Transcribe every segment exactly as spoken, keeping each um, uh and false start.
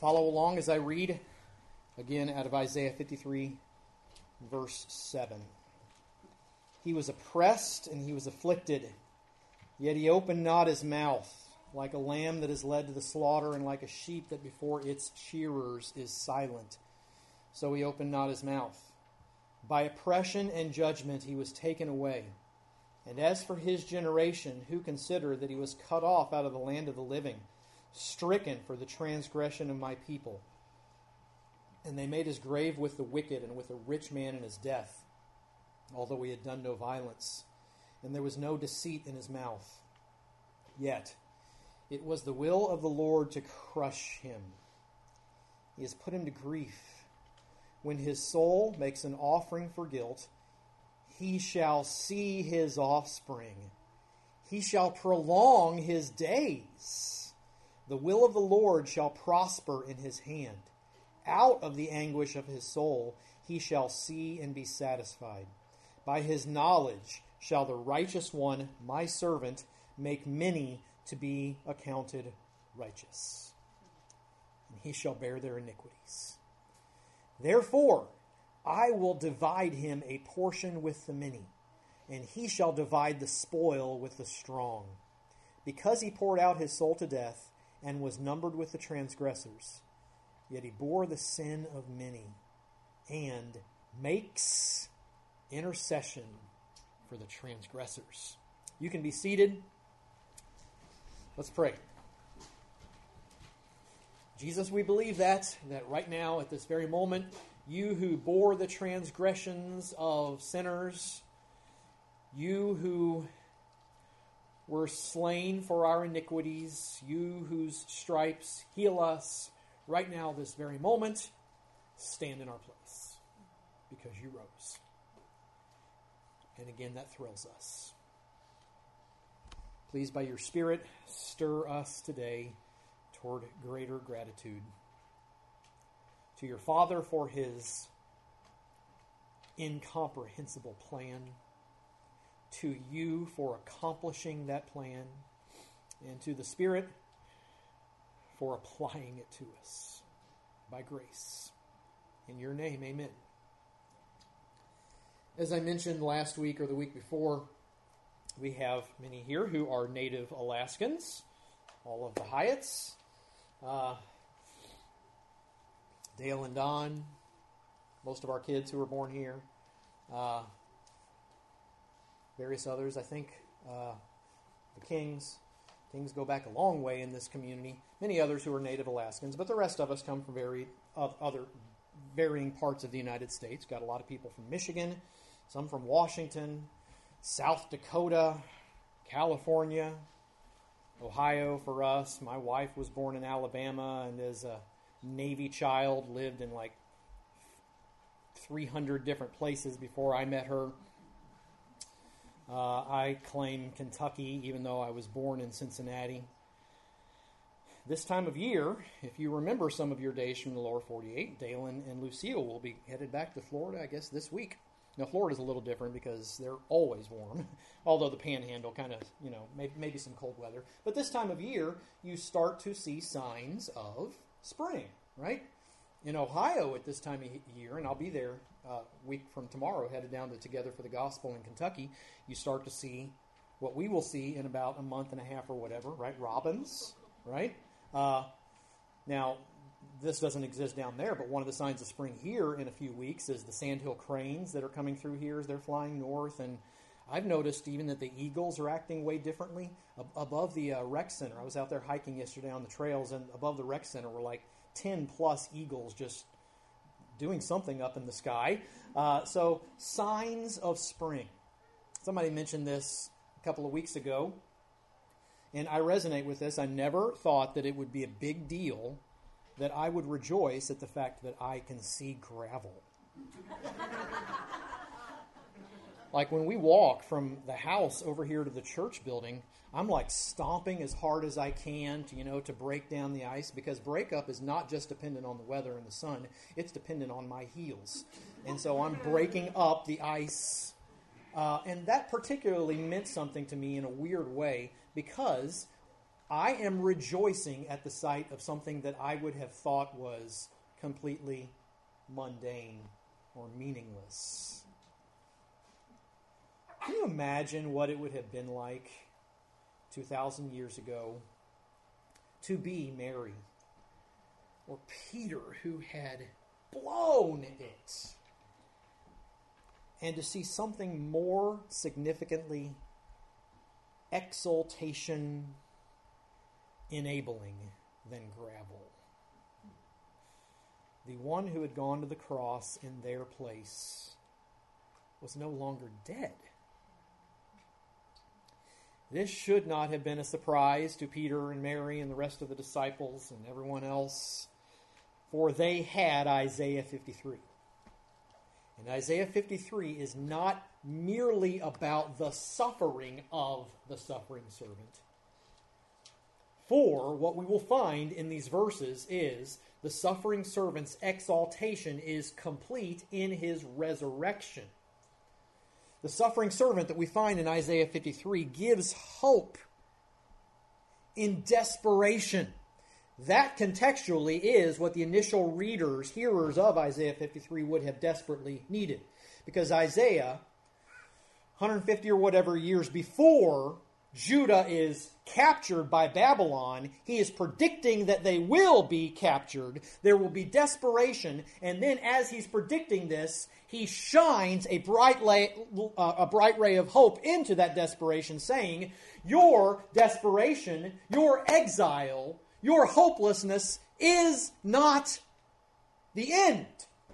Follow along as I read again out of Isaiah fifty-three, verse seven. He was oppressed and he was afflicted, yet he opened not his mouth, like a lamb that is led to the slaughter, and like a sheep that before its shearers is silent. So he opened not his mouth. By oppression and judgment he was taken away. And as for his generation, who considered that he was cut off out of the land of the living, stricken for the transgression of my people. And they made his grave with the wicked and with a rich man in his death, although he had done no violence, and there was no deceit in his mouth. Yet it was the will of the Lord to crush him. He has put him to grief. When his soul makes an offering for guilt, he shall see his offspring. He shall prolong his days. The will of the Lord shall prosper in his hand. Out of the anguish of his soul he shall see and be satisfied. By his knowledge shall the righteous one, my servant, make many to be accounted righteous. And he shall bear their iniquities. Therefore, I will divide him a portion with the many, and he shall divide the spoil with the strong. Because he poured out his soul to death and was numbered with the transgressors, yet he bore the sin of many and makes intercession for the transgressors. You can be seated. Let's pray. Jesus, we believe that, that right now, at this very moment, you who bore the transgressions of sinners, you who were slain for our iniquities, you whose stripes heal us, right now, this very moment, stand in our place because you rose. And again, that thrills us. Please, by your Spirit, stir us today toward greater gratitude to your Father for his incomprehensible plan, to you for accomplishing that plan, and to the Spirit for applying it to us by grace. In your name, amen. As I mentioned last week or the week before, we have many here who are native Alaskans, all of the Hyatts, uh, Dale and Don, most of our kids who were born here, uh, various others, I think, uh, the Kings. Kings go back a long way in this community. Many others who are native Alaskans, but the rest of us come from very uh, other varying parts of the United States. Got a lot of people from Michigan, some from Washington, South Dakota, California, Ohio for us. My wife was born in Alabama, and as a Navy child lived in like three hundred different places before I met her. Uh, I claim Kentucky, even though I was born in Cincinnati. This time of year, if you remember some of your days from the lower forty-eight, Dalen and Lucille will be headed back to Florida, I guess, this week. Now, Florida's a little different because they're always warm, although the panhandle kind of, you know, maybe, maybe some cold weather. But this time of year, you start to see signs of spring, right? In Ohio at this time of year, and I'll be there a week from tomorrow, headed down to Together for the Gospel in Kentucky, you start to see what we will see in about a month and a half or whatever, right? Robins, right? Uh, now, this doesn't exist down there, but one of the signs of spring here in a few weeks is the sandhill cranes that are coming through here as they're flying north. And I've noticed even that the eagles are acting way differently. Ab- above the uh, rec center, I was out there hiking yesterday on the trails, and above the rec center were like ten plus eagles just doing something up in the sky. Uh, so signs of spring. Somebody mentioned this a couple of weeks ago, and I resonate with this. I never thought that it would be a big deal that I would rejoice at the fact that I can see gravel. Like when we walk from the house over here to the church building, I'm like stomping as hard as I can to, you know, to break down the ice, because breakup is not just dependent on the weather and the sun, it's dependent on my heels. And so I'm breaking up the ice. Uh, and that particularly meant something to me in a weird way, because I am rejoicing at the sight of something that I would have thought was completely mundane or meaningless. Can you imagine what it would have been like two thousand years ago to be Mary or Peter, who had blown it, and to see something more significantly exaltation enabling than gravel? The one who had gone to the cross in their place was no longer dead. This should not have been a surprise to Peter and Mary and the rest of the disciples and everyone else, for they had Isaiah fifty-three. And Isaiah fifty-three is not merely about the suffering of the suffering servant. For what we will find in these verses is the suffering servant's exaltation is complete in his resurrection. The suffering servant that we find in Isaiah fifty-three gives hope in desperation. That contextually is what the initial readers, hearers of Isaiah fifty-three would have desperately needed. Because Isaiah, one hundred fifty or whatever years before Judah is captured by Babylon, he is predicting that they will be captured. There will be desperation. And then as he's predicting this, he shines a bright, lay, uh, a bright ray of hope into that desperation, saying, your desperation, your exile, your hopelessness is not the end.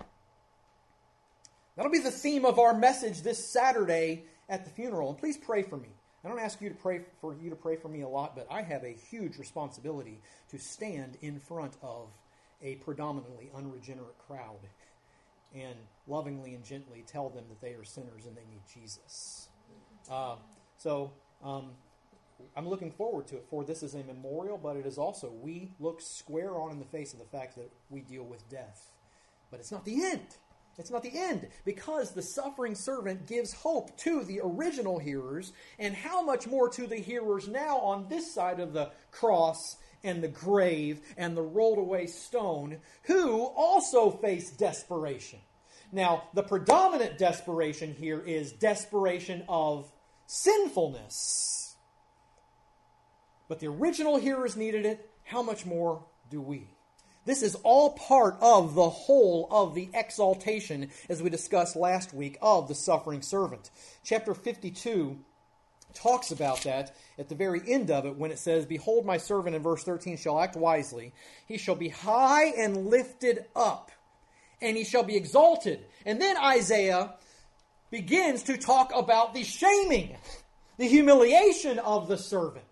That'll be the theme of our message this Saturday at the funeral. And please pray for me. I don't ask you to pray for you to pray for me a lot, but I have a huge responsibility to stand in front of a predominantly unregenerate crowd and lovingly and gently tell them that they are sinners and they need Jesus. Uh, so um, I'm looking forward to it, for this is a memorial, but it is also, we look square on in the face of the fact that we deal with death. But it's not the end. It's not the end, because the suffering servant gives hope to the original hearers, and how much more to the hearers now on this side of the cross and the grave and the rolled away stone, who also face desperation. Now, the predominant desperation here is desperation of sinfulness. But the original hearers needed it. How much more do we? This is all part of the whole of the exaltation, as we discussed last week, of the suffering servant. Chapter fifty-two talks about that at the very end of it when it says, behold, my servant, in verse thirteen, shall act wisely. He shall be high and lifted up, and he shall be exalted. And then Isaiah begins to talk about the shaming, the humiliation of the servant.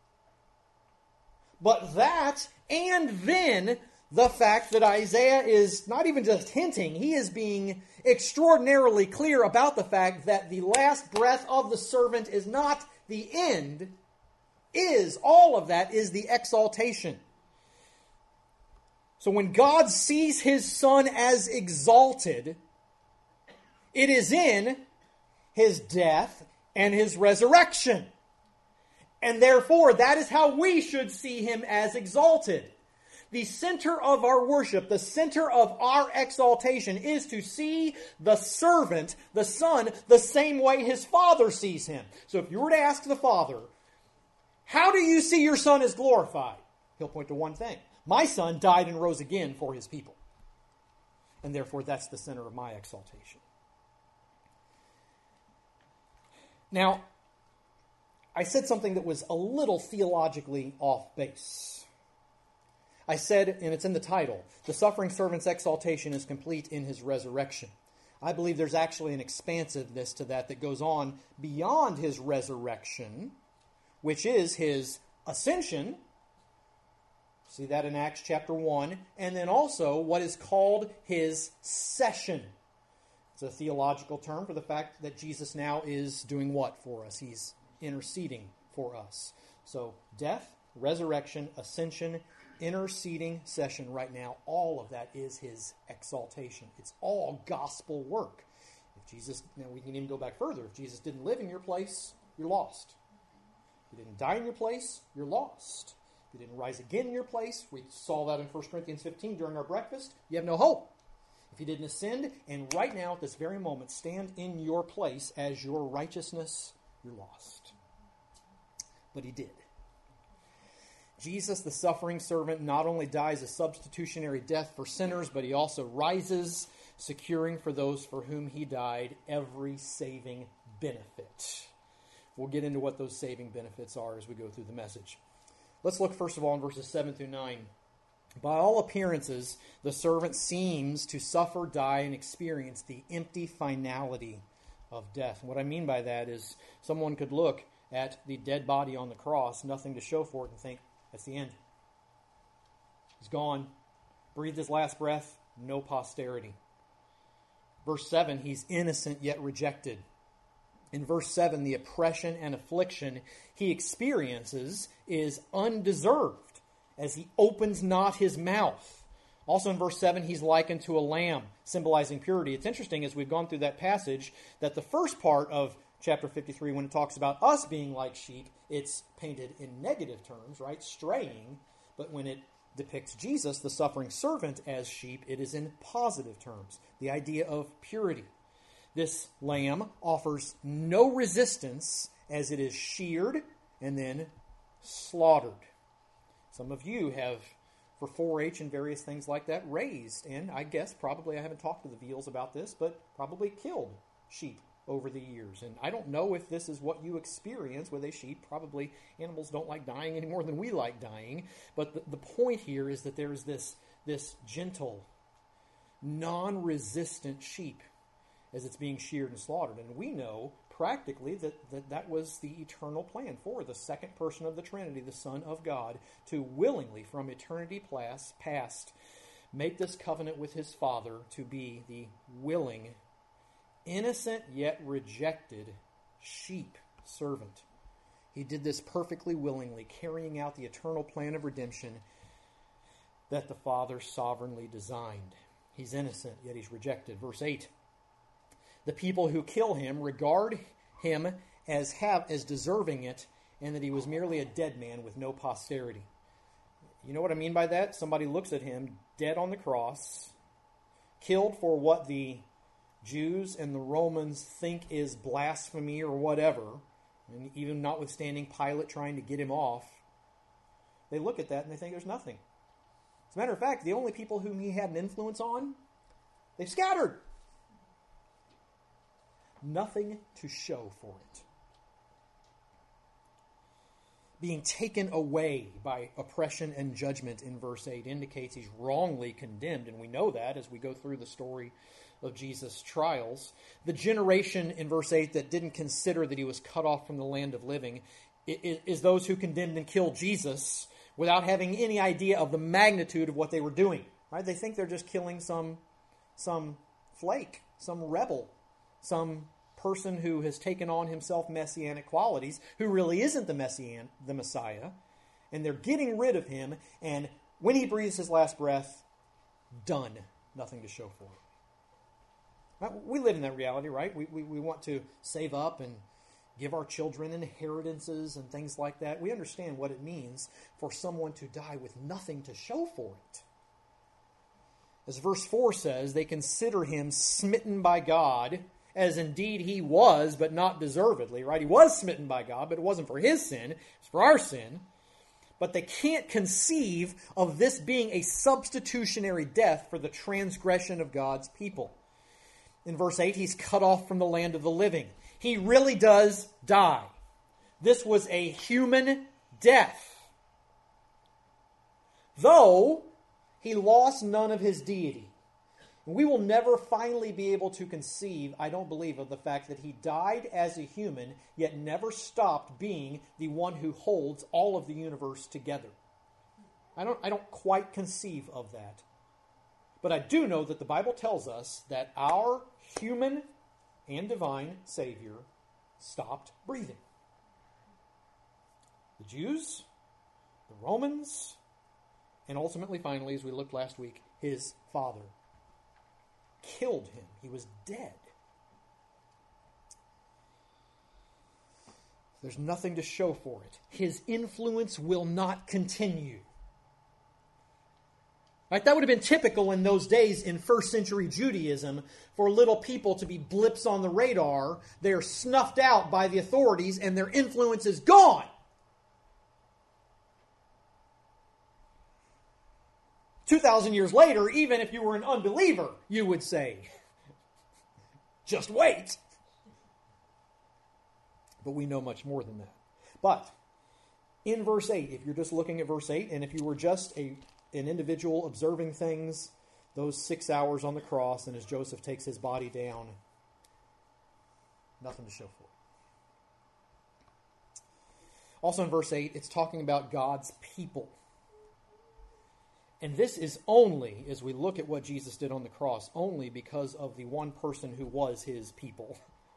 But that, and then the fact that Isaiah is not even just hinting, he is being extraordinarily clear about the fact that the last breath of the servant is not the end, is, all of that is the exaltation. So when God sees his Son as exalted, it is in his death and his resurrection. And therefore, that is how we should see him as exalted. The center of our worship, the center of our exaltation is to see the servant, the Son, the same way his Father sees him. So if you were to ask the Father, how do you see your Son as glorified? He'll point to one thing. My Son died and rose again for his people. And therefore, that's the center of my exaltation. Now, I said something that was a little theologically off base. I said, and it's in the title, the suffering servant's exaltation is complete in his resurrection. I believe there's actually an expansiveness to that that goes on beyond his resurrection, which is his ascension. See that in Acts chapter one. And then also what is called his session. It's a theological term for the fact that Jesus now is doing what for us? He's interceding for us. So death, resurrection, ascension, interceding session right now, all of that is his exaltation. It's all gospel work. If Jesus, now we can even go back further. If Jesus didn't live in your place, you're lost. If he didn't die in your place, you're lost. If he didn't rise again in your place, we saw that in First Corinthians fifteen during our breakfast, you have no hope. If he didn't ascend, and right now at this very moment stand in your place as your righteousness, you're lost. But he did. Jesus, the suffering servant, not only dies a substitutionary death for sinners, but he also rises, securing for those for whom he died every saving benefit. We'll get into what those saving benefits are as we go through the message. Let's look first of all in verses seven through nine. By all appearances, the servant seems to suffer, die, and experience the empty finality of death. And what I mean by that is someone could look at the dead body on the cross, nothing to show for it, and think, that's the end. He's gone. Breathed his last breath, no posterity. Verse seven, he's innocent yet rejected. In verse seven, the oppression and affliction he experiences is undeserved, as he opens not his mouth. Also in verse seven, he's likened to a lamb, symbolizing purity. It's interesting, as we've gone through that passage, that the first part of chapter fifty-three, when it talks about us being like sheep, it's painted in negative terms, right? Straying. But when it depicts Jesus, the suffering servant, as sheep, it is in positive terms. The idea of purity. This lamb offers no resistance as it is sheared and then slaughtered. Some of you have, for four H and various things like that, raised, and I guess probably, I haven't talked to the Veals about this, but probably killed sheep over the years. And I don't know if this is what you experience with a sheep. Probably animals don't like dying any more than we like dying. But the, the point here is that there is this, this gentle, non-resistant sheep as it's being sheared and slaughtered. And we know practically that, that that was the eternal plan for the second person of the Trinity, the Son of God, to willingly, from eternity past, make this covenant with his Father to be the willing, innocent yet rejected sheep servant. He did this perfectly willingly, carrying out the eternal plan of redemption that the Father sovereignly designed. He's innocent, yet he's rejected. Verse eight. The people who kill him regard him as have as deserving it, and that he was merely a dead man with no posterity. You know what I mean by that? Somebody looks at him dead on the cross, killed for what the Jews and the Romans think is blasphemy or whatever, and even notwithstanding Pilate trying to get him off, they look at that and they think there's nothing. As a matter of fact, the only people whom he had an influence on, they've scattered. Nothing to show for it. Being taken away by oppression and judgment in verse eight indicates he's wrongly condemned, and we know that as we go through the story of Jesus' trials. The generation in verse eight that didn't consider that he was cut off from the land of living is those who condemned and killed Jesus without having any idea of the magnitude of what they were doing. Right? They think they're just killing some, some flake, some rebel, some person who has taken on himself messianic qualities, who really isn't the Messian, the Messiah, and they're getting rid of him, and when he breathes his last breath, done. Nothing to show for it. Right? We live in that reality, right? We, we, we want to save up and give our children inheritances and things like that. We understand what it means for someone to die with nothing to show for it. As verse four says, they consider him smitten by God, as indeed he was, but not deservedly, right? He was smitten by God, but it wasn't for his sin. It was for our sin. But they can't conceive of this being a substitutionary death for the transgression of God's people. In verse eight, he's cut off from the land of the living. He really does die. This was a human death. Though he lost none of his deity. We will never finally be able to conceive, I don't believe, of the fact that he died as a human, yet never stopped being the one who holds all of the universe together. I don't, I don't quite conceive of that. But I do know that the Bible tells us that our human and divine Savior stopped breathing. The Jews, the Romans, and ultimately, finally, as we looked last week, his Father killed him. He was dead. There's nothing to show for it. His influence will not continue. Right? That would have been typical in those days in first century Judaism for little people to be blips on the radar. They're snuffed out by the authorities and their influence is gone. two thousand years later, even if you were an unbeliever, you would say, just wait. But we know much more than that. But in verse eight, if you're just looking at verse eight, and if you were just a an individual observing things, those six hours on the cross, and as Joseph takes his body down, nothing to show for it. Also in verse eight, it's talking about God's people. And this is only, as we look at what Jesus did on the cross, only because of the one person who was his people.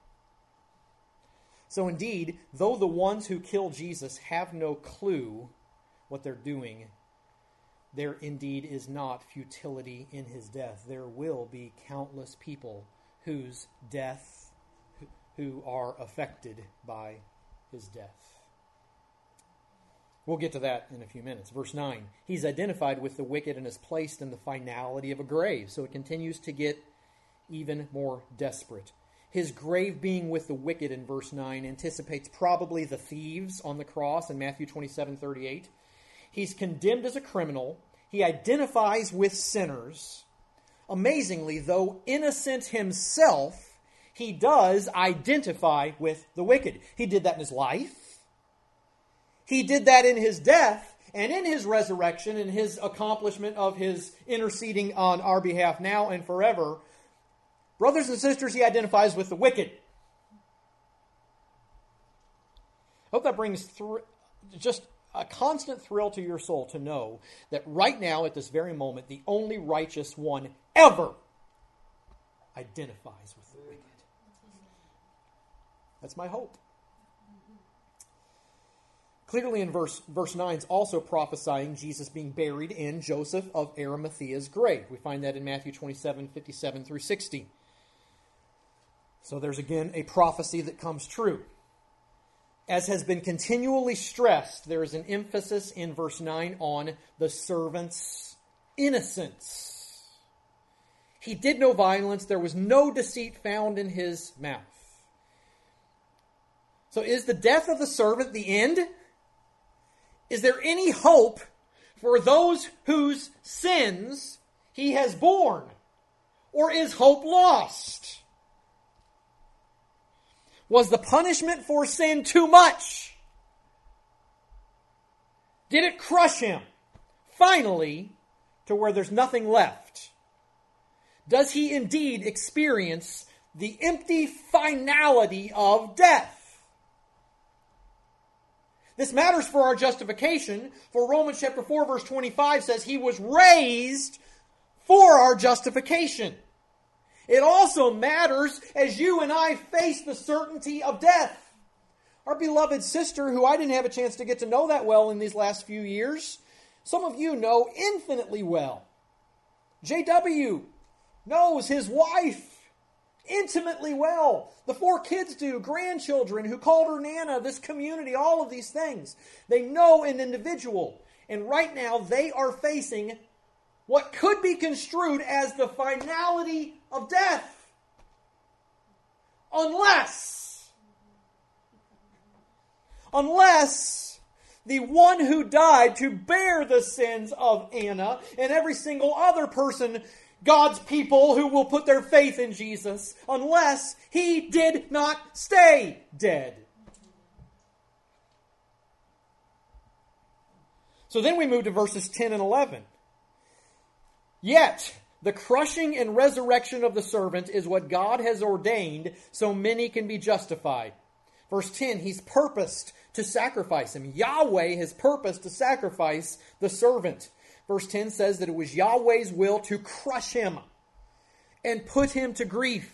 So indeed, though the ones who kill Jesus have no clue what they're doing, there indeed is not futility in his death. There will be countless people whose death, who are affected by his death. We'll get to that in a few minutes. Verse nine, he's identified with the wicked and is placed in the finality of a grave. So it continues to get even more desperate. His grave being with the wicked in verse nine anticipates probably the thieves on the cross in Matthew twenty-seven thirty-eight. He's condemned as a criminal. He identifies with sinners. Amazingly, though innocent himself, he does identify with the wicked. He did that in his life. He did that in his death, and in his resurrection, in his accomplishment of his interceding on our behalf now and forever. Brothers and sisters, he identifies with the wicked. I hope that brings thr- just a constant thrill to your soul to know that right now, at this very moment, the only righteous one ever identifies with the wicked. That's my hope. Clearly in verse, verse nine is also prophesying Jesus being buried in Joseph of Arimathea's grave. We find that in Matthew twenty-seven fifty-seven through sixty. So there's again a prophecy that comes true. As has been continually stressed, there is an emphasis in verse nine on the servant's innocence. He did no violence. There was no deceit found in his mouth. So is the death of the servant the end? Is there any hope for those whose sins he has borne? Or is hope lost? Was the punishment for sin too much? Did it crush him finally to where there's nothing left? Does he indeed experience the empty finality of death? This matters for our justification, for Romans chapter four verse twenty-five says he was raised for our justification. It also matters as you and I face the certainty of death. Our beloved sister, who I didn't have a chance to get to know that well in these last few years, some of you know infinitely well. J W knows his wife intimately well. The four kids do, grandchildren who called her Nana, this community, all of these things. They know an individual. And right now they are facing what could be construed as the finality of death. Unless, unless the one who died to bear the sins of Anna and every single other person, God's people who will put their faith in Jesus, unless he did not stay dead. So then we move to verses ten and eleven. Yet, the crushing and resurrection of the servant is what God has ordained so many can be justified. Verse ten, he's purposed to sacrifice him. Yahweh has purposed to sacrifice the servant. Verse ten says that it was Yahweh's will to crush him and put him to grief.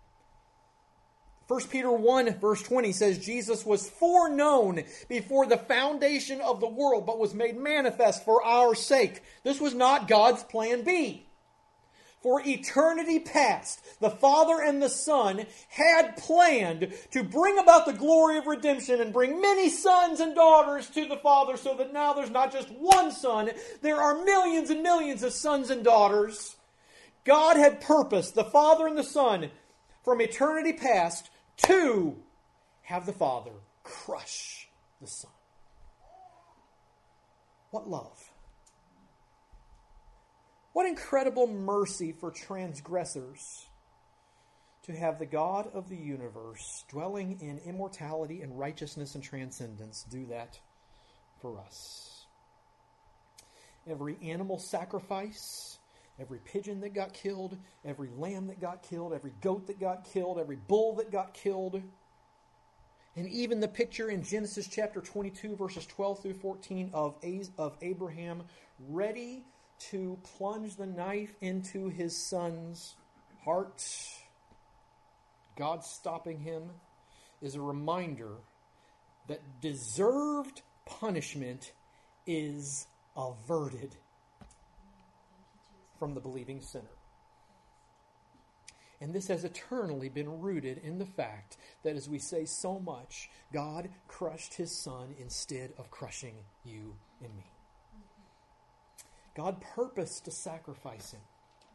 First Peter one verse twenty says Jesus was foreknown before the foundation of the world, but was made manifest for our sake. This was not God's plan B. For eternity past, the Father and the Son had planned to bring about the glory of redemption and bring many sons and daughters to the Father, so that now there's not just one son, there are millions and millions of sons and daughters. God had purposed, the Father and the Son, from eternity past, to have the Father crush the Son. What love! What incredible mercy for transgressors to have the God of the universe, dwelling in immortality and righteousness and transcendence, do that for us. Every animal sacrifice, every pigeon that got killed, every lamb that got killed, every goat that got killed, every bull that got killed, and even the picture in Genesis chapter twenty-two, verses twelve through fourteen of Abraham ready to plunge the knife into his son's heart, God stopping him, is a reminder that deserved punishment is averted from the believing sinner. And this has eternally been rooted in the fact that, as we say so much, God crushed his Son instead of crushing you and me. God purposed to sacrifice him.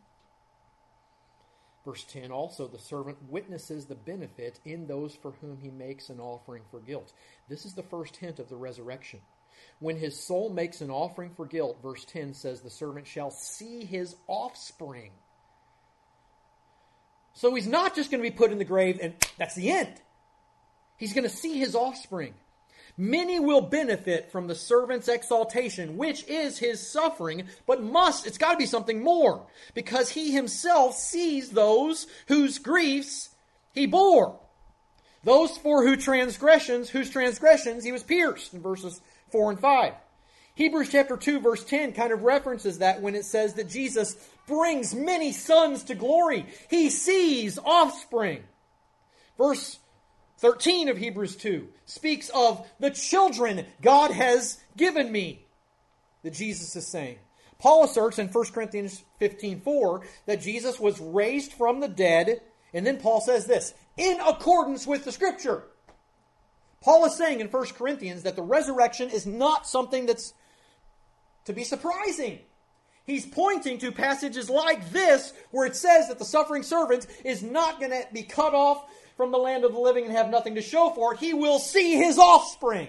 Verse ten, also the servant witnesses the benefit in those for whom he makes an offering for guilt. This is the first hint of the resurrection. When his soul makes an offering for guilt, verse ten says, the servant shall see his offspring. So he's not just going to be put in the grave and that's the end. He's going to see his offspring. Many will benefit from the servant's exaltation, which is his suffering, but must, it's got to be something more, because he himself sees those whose griefs he bore. Those for whose transgressions, whose transgressions he was pierced, in verses four and five. Hebrews chapter two, verse ten kind of references that when it says that Jesus brings many sons to glory. He sees offspring. Verse thirteen of Hebrews two speaks of the children God has given me, that Jesus is saying. Paul asserts in First Corinthians fifteen four that Jesus was raised from the dead, and then Paul says this, in accordance with the Scripture. Paul is saying in First Corinthians that the resurrection is not something that's to be surprising. He's pointing to passages like this where it says that the suffering servant is not going to be cut off from the land of the living and have nothing to show for it. He will see his offspring.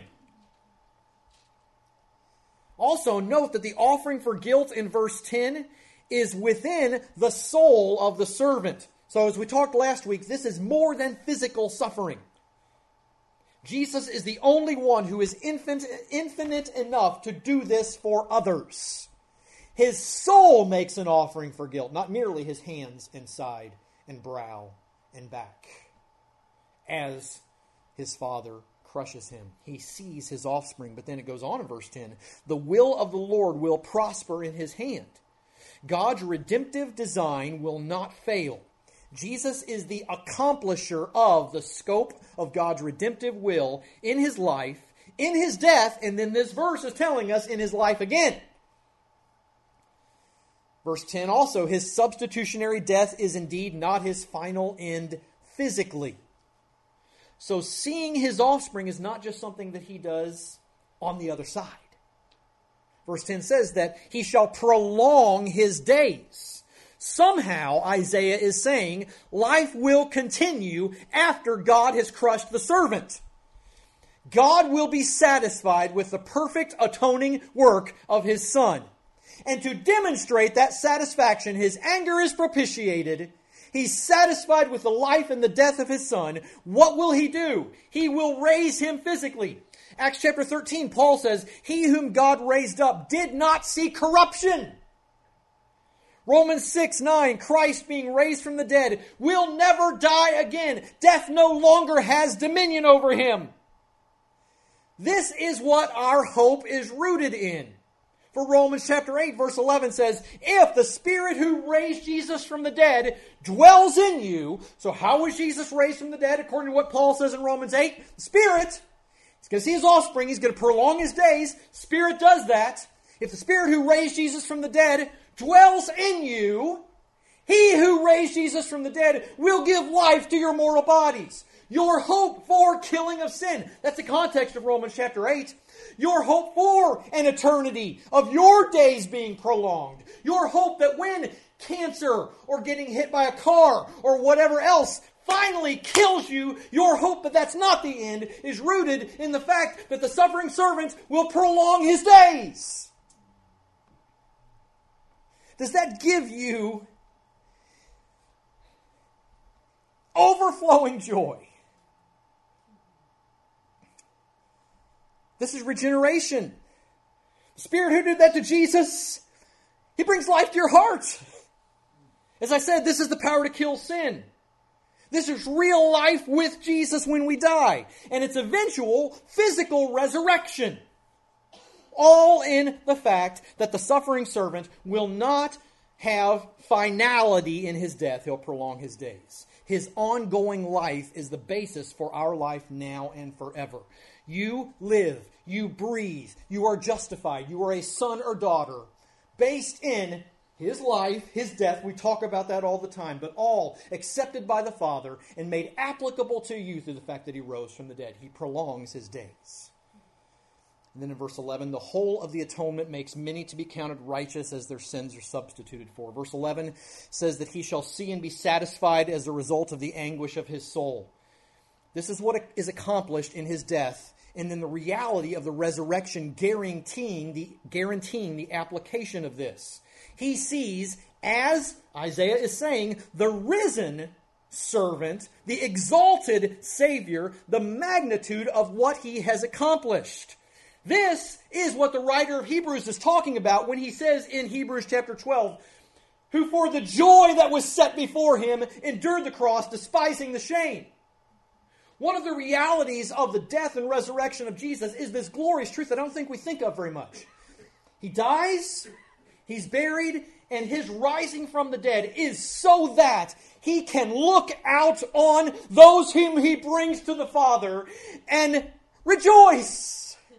Also, note that the offering for guilt in verse ten is within the soul of the servant. So as we talked last week, this is more than physical suffering. Jesus is the only one who is infinite, infinite enough to do this for others. His soul makes an offering for guilt, not merely his hands and side and brow and back. As his Father crushes him, he sees his offspring. But then it goes on in verse ten. The will of the Lord will prosper in his hand. God's redemptive design will not fail. Jesus is the accomplisher of the scope of God's redemptive will in his life, in his death, and then this verse is telling us in his life again. Verse ten also, his substitutionary death is indeed not his final end physically. So seeing his offspring is not just something that he does on the other side. Verse ten says that he shall prolong his days. Somehow, Isaiah is saying, life will continue after God has crushed the servant. God will be satisfied with the perfect atoning work of his Son. And to demonstrate that satisfaction, his anger is propitiated. He's satisfied with the life and the death of his Son. What will he do? He will raise him physically. Acts chapter thirteen, Paul says, he whom God raised up did not see corruption. Romans six nine, Christ being raised from the dead will never die again. Death no longer has dominion over him. This is what our hope is rooted in. For Romans chapter eight verse eleven says, if the Spirit who raised Jesus from the dead dwells in you, so how was Jesus raised from the dead according to what Paul says in Romans eight? The Spirit, he's going to see his offspring, he's going to prolong his days. Spirit does that. If the Spirit who raised Jesus from the dead dwells in you, He who raised Jesus from the dead will give life to your mortal bodies. Your hope for killing of sin. That's the context of Romans chapter eight. Your hope for an eternity of your days being prolonged. Your hope that when cancer or getting hit by a car or whatever else finally kills you, your hope that that's not the end is rooted in the fact that the suffering servant will prolong his days. Does that give you overflowing joy? This is regeneration. The Spirit who did that to Jesus, He brings life to your heart. As I said, this is the power to kill sin. This is real life with Jesus when we die. And it's eventual physical resurrection. All in the fact that the suffering servant will not have finality in his death. He'll prolong his days. His ongoing life is the basis for our life now and forever. You live, you breathe, you are justified, you are a son or daughter based in His life, His death. We talk about that all the time, but all accepted by the Father and made applicable to you through the fact that He rose from the dead. He prolongs His days. And then in verse eleven, the whole of the atonement makes many to be counted righteous as their sins are substituted for. Verse eleven says that he shall see and be satisfied as a result of the anguish of his soul. This is what is accomplished in his death, and then the reality of the resurrection guaranteeing the, guaranteeing the application of this. He sees, as Isaiah is saying, the risen servant, the exalted Savior, the magnitude of what he has accomplished. This is what the writer of Hebrews is talking about when he says in Hebrews chapter twelve, who for the joy that was set before him endured the cross, despising the shame. One of the realities of the death and resurrection of Jesus is this glorious truth that I don't think we think of very much. He dies, he's buried, and his rising from the dead is so that he can look out on those whom he brings to the Father and rejoice.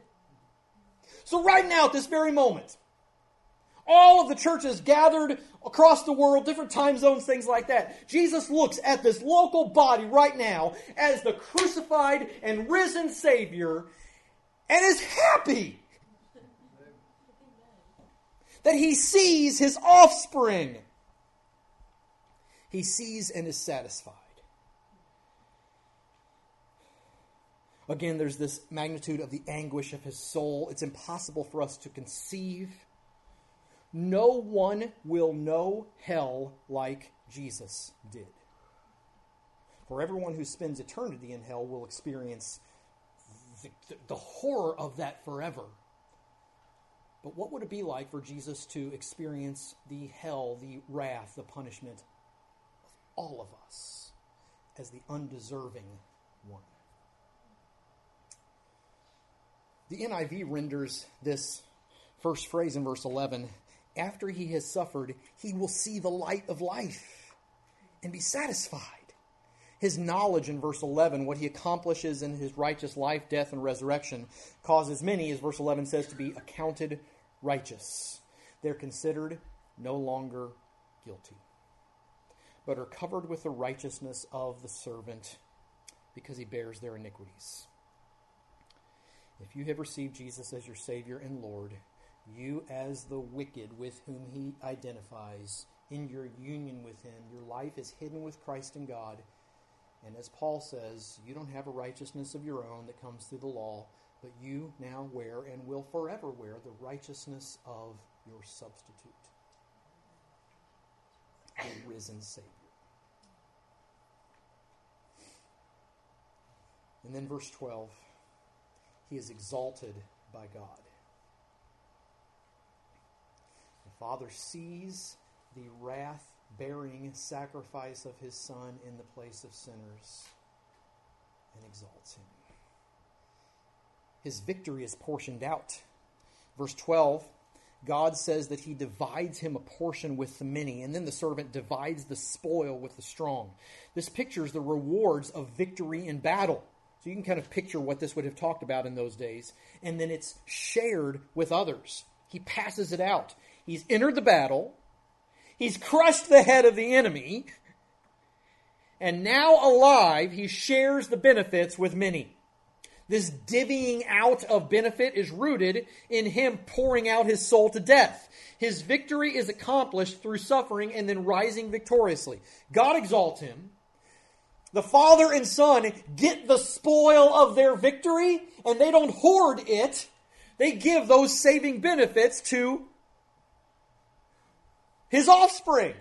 So right now, at this very moment, all of the churches gathered across the world, different time zones, things like that. Jesus looks at this local body right now as the crucified and risen Savior and is happy that he sees his offspring. He sees and is satisfied. Again, there's this magnitude of the anguish of his soul. It's impossible for us to conceive. No one will know hell like Jesus did. For everyone who spends eternity in hell will experience the, the horror of that forever. But what would it be like for Jesus to experience the hell, the wrath, the punishment of all of us as the undeserving one? The N I V renders this first phrase in verse eleven, after he has suffered, he will see the light of life and be satisfied. His knowledge in verse eleven, what he accomplishes in his righteous life, death, and resurrection, causes many, as verse eleven says, to be accounted righteous. They're considered no longer guilty, but are covered with the righteousness of the servant because he bears their iniquities. If you have received Jesus as your Savior and Lord, you as the wicked with whom he identifies, in your union with him, your life is hidden with Christ in God. And as Paul says, you don't have a righteousness of your own that comes through the law, but you now wear and will forever wear the righteousness of your substitute, the risen Savior. And then verse twelve, he is exalted by God. The Father sees the wrath-bearing sacrifice of his Son in the place of sinners and exalts him. His victory is portioned out. Verse twelve, God says that he divides him a portion with the many, and then the servant divides the spoil with the strong. This pictures the rewards of victory in battle. So you can kind of picture what this would have talked about in those days. And then it's shared with others. He passes it out. He's entered the battle. He's crushed the head of the enemy. And now alive, he shares the benefits with many. This divvying out of benefit is rooted in him pouring out his soul to death. His victory is accomplished through suffering and then rising victoriously. God exalts him. The Father and Son get the spoil of their victory, and they don't hoard it. They give those saving benefits to his offspring.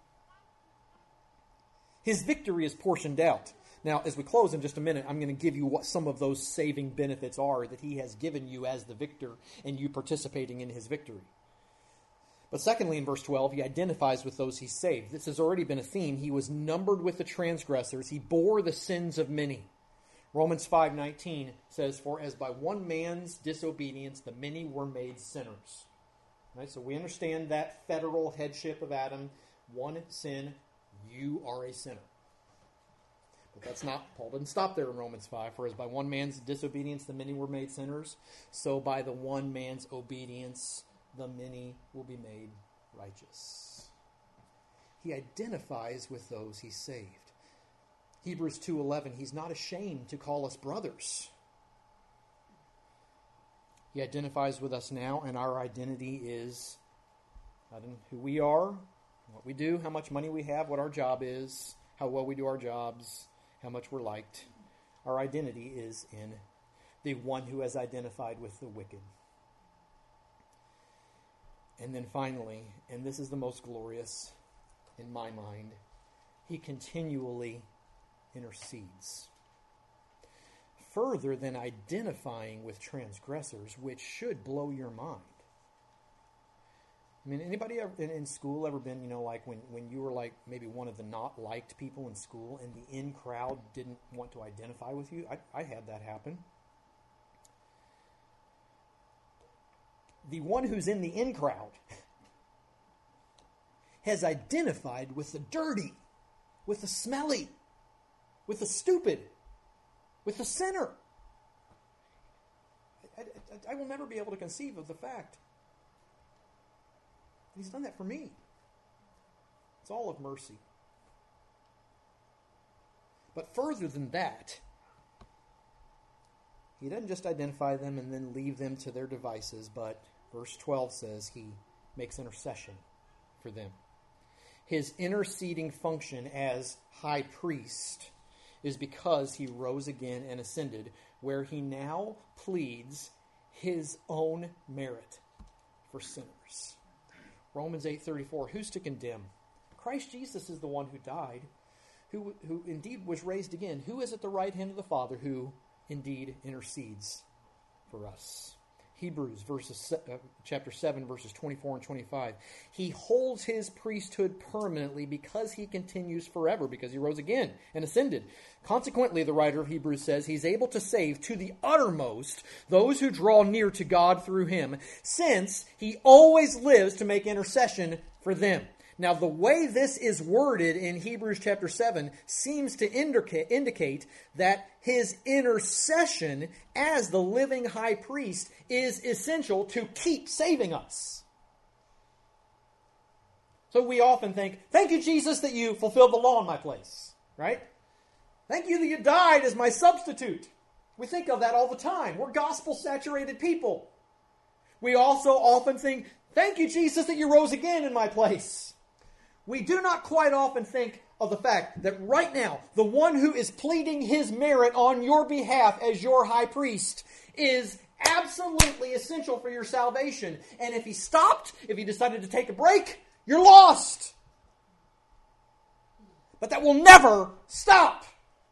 His victory is portioned out. Now, as we close in just a minute, I'm going to give you what some of those saving benefits are that he has given you as the victor and you participating in his victory. But secondly, in verse twelve, he identifies with those he saved. This has already been a theme. He was numbered with the transgressors. He bore the sins of many. Romans five nineteen says, "For as by one man's disobedience the many were made sinners." Right? So we understand that federal headship of Adam. One sin, you are a sinner. But that's not, Paul didn't stop there in Romans five. "For as by one man's disobedience the many were made sinners, so by the one man's obedience the many will be made righteous." He identifies with those he saved. Hebrews two eleven, he's not ashamed to call us brothers. He identifies with us now, and our identity is not in who we are, what we do, how much money we have, what our job is, how well we do our jobs, how much we're liked. Our identity is in the one who has identified with the wicked. And then finally, and this is the most glorious in my mind, he continually intercedes. Further than identifying with transgressors, which should blow your mind. I mean, anybody ever, in, in school ever been, you know, like when, when you were like maybe one of the not liked people in school and the in crowd didn't want to identify with you? I, I had that happen. The one who's in the in crowd has identified with the dirty, with the smelly, with the stupid, with the sinner. I, I, I will never be able to conceive of the fact that he's done that for me. It's all of mercy. But further than that, he doesn't just identify them and then leave them to their devices, but verse twelve says he makes intercession for them. His interceding function as high priest is because he rose again and ascended, where he now pleads his own merit for sinners. Romans eight thirty-four, who's to condemn? Christ Jesus is the one who died, who, who indeed was raised again. Who is at the right hand of the Father who indeed intercedes for us? Hebrews verses, uh, chapter seven, verses twenty-four and twenty-five. He holds his priesthood permanently because he continues forever, because he rose again and ascended. Consequently, the writer of Hebrews says, he's able to save to the uttermost those who draw near to God through him, since he always lives to make intercession for them. Now, the way this is worded in Hebrews chapter seven seems to indicate, indicate that his intercession as the living high priest is essential to keep saving us. So we often think, thank you, Jesus, that you fulfilled the law in my place, right? Thank you that you died as my substitute. We think of that all the time. We're gospel-saturated people. We also often think, thank you, Jesus, that you rose again in my place. We do not quite often think of the fact that right now, the one who is pleading his merit on your behalf as your high priest is absolutely essential for your salvation. And if he stopped, if he decided to take a break, you're lost. But that will never stop.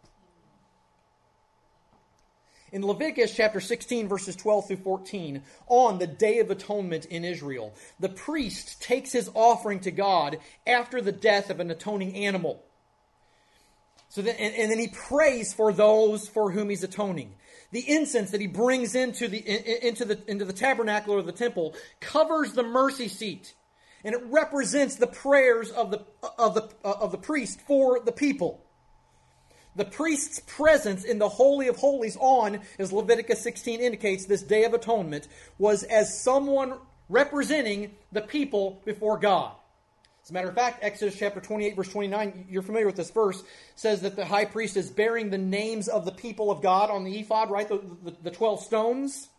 In Leviticus chapter sixteen, verses twelve through fourteen, on the Day of Atonement in Israel, the priest takes his offering to God after the death of an atoning animal. So then, and, and then he prays for those for whom he's atoning. The incense that he brings into the into the into the tabernacle or the temple covers the mercy seat, and it represents the prayers of the of the of the priest for the people. The priest's presence in the Holy of Holies on, as Leviticus sixteen indicates, this Day of Atonement, was as someone representing the people before God. As a matter of fact, Exodus chapter twenty-eight, verse twenty-nine, you're familiar with this verse, says that the high priest is bearing the names of the people of God on the ephod, right? The, the, the twelve stones.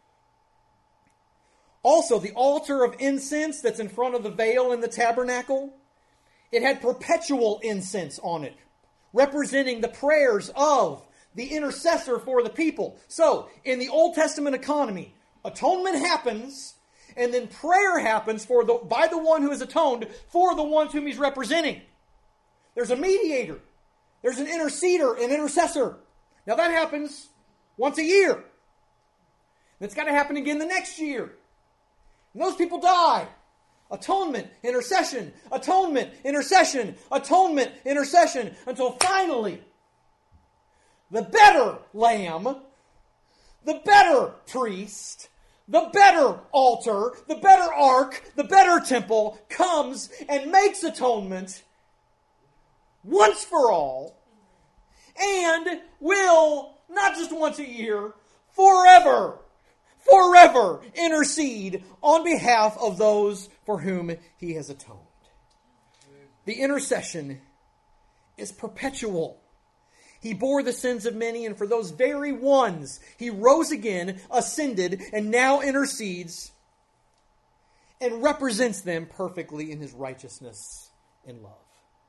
Also, the altar of incense that's in front of the veil in the tabernacle, it had perpetual incense on it, representing the prayers of the intercessor for the people. So, in the Old Testament economy, atonement happens, and then prayer happens for the by the one who is atoned for the ones whom he's representing. There's a mediator. There's an interceder, an intercessor. Now that happens once a year. And it's got to happen again the next year. And those people die. Atonement, intercession, atonement, intercession, atonement, intercession, until finally the better lamb, the better priest, the better altar, the better ark, the better temple comes and makes atonement once for all, and will, not just once a year, forever, forever intercede on behalf of those for whom he has atoned. The intercession is perpetual. He bore the sins of many, and for those very ones, he rose again, ascended, and now intercedes and represents them perfectly in his righteousness and love.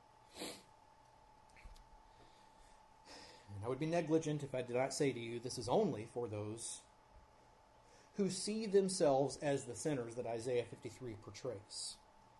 And I would be negligent if I did not say to you, this is only for those who see themselves as the sinners that Isaiah fifty-three portrays.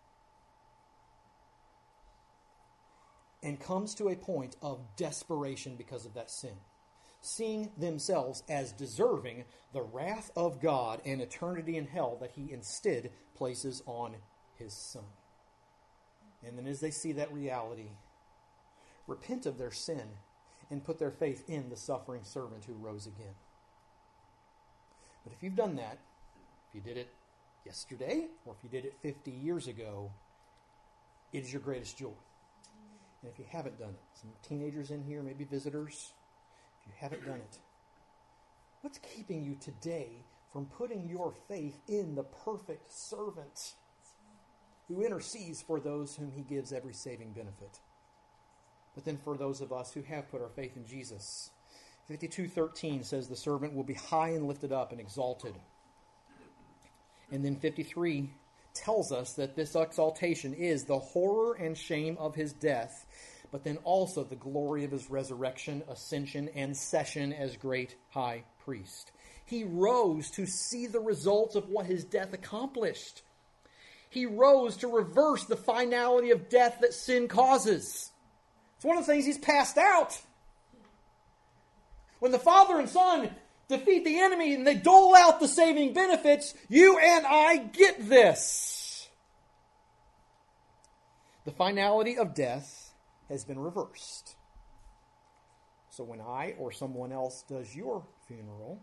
And comes to a point of desperation because of that sin, seeing themselves as deserving the wrath of God and eternity in hell that he instead places on his Son. And then as they see that reality, repent of their sin and put their faith in the suffering servant who rose again. But if you've done that, if you did it yesterday, or if you did it fifty years ago, it is your greatest joy. And if you haven't done it, some teenagers in here, maybe visitors, if you haven't done it, what's keeping you today from putting your faith in the perfect servant who intercedes for those whom he gives every saving benefit? But then for those of us who have put our faith in Jesus, fifty-two thirteen says the servant will be high and lifted up and exalted. And then fifty-three tells us that this exaltation is the horror and shame of his death, but then also the glory of his resurrection, ascension, and session as great high priest. He rose to see the results of what his death accomplished. He rose to reverse the finality of death that sin causes. It's one of the things he's passed out. When the Father and Son defeat the enemy and they dole out the saving benefits, you and I get this. The finality of death has been reversed. So when I or someone else does your funeral,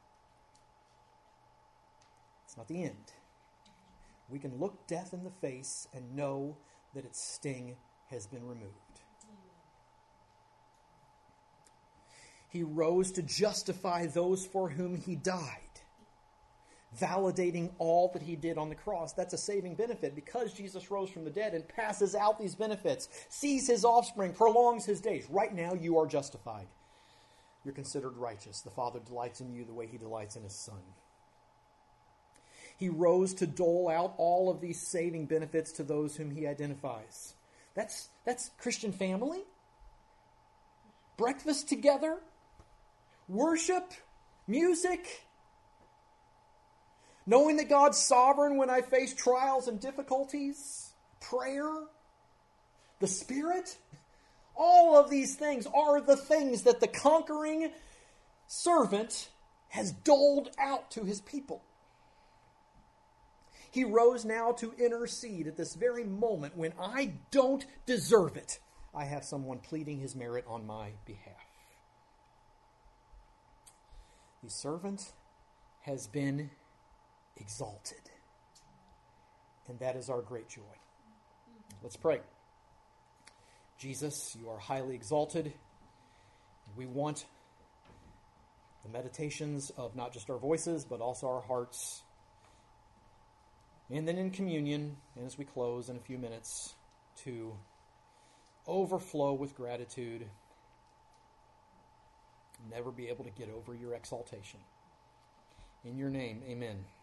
it's not the end. We can look death in the face and know that its sting has been removed. He rose to justify those for whom he died, validating all that he did on the cross. That's a saving benefit because Jesus rose from the dead and passes out these benefits, sees his offspring, prolongs his days. Right now, you are justified. You're considered righteous. The Father delights in you the way he delights in his Son. He rose to dole out all of these saving benefits to those whom he identifies. That's, that's Christian family. Breakfast together. Worship, music, knowing that God's sovereign when I face trials and difficulties, prayer, the Spirit. All of these things are the things that the conquering servant has doled out to his people. He rose now to intercede at this very moment when I don't deserve it. I have someone pleading his merit on my behalf. The servant has been exalted. And that is our great joy. Let's pray. Jesus, you are highly exalted. We want the meditations of not just our voices, but also our hearts And then in communion, and as we close in a few minutes, to overflow with gratitude. Never be able to get over your exaltation. In your name, amen.